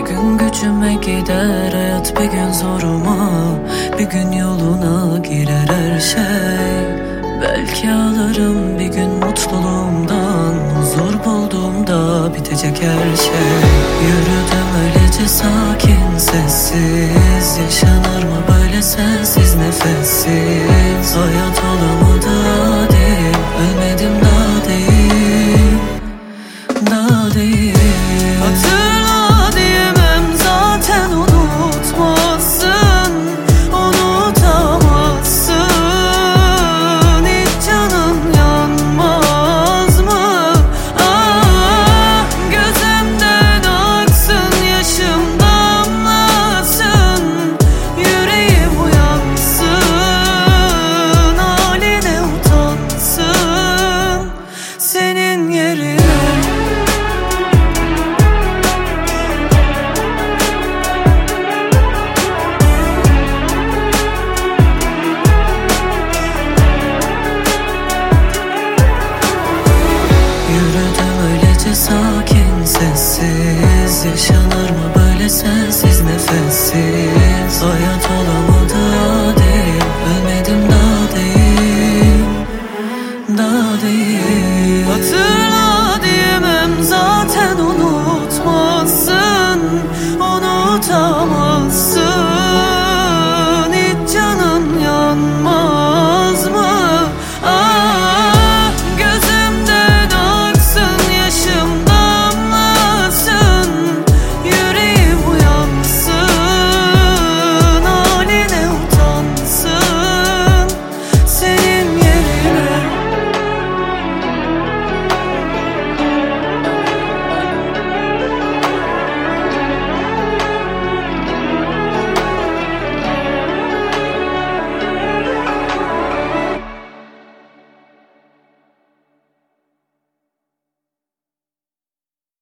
gün gücüme gider hayat, bir gün zoruma, bir gün yoluna girer her şey. Belki ağlarım bir gün mutluluğumdan, huzur bulduğumda bitecek her şey. Yürüdüm öylece sakin sessiz, yaşanır mı böyle sensiz nefessiz? Hayat olamadı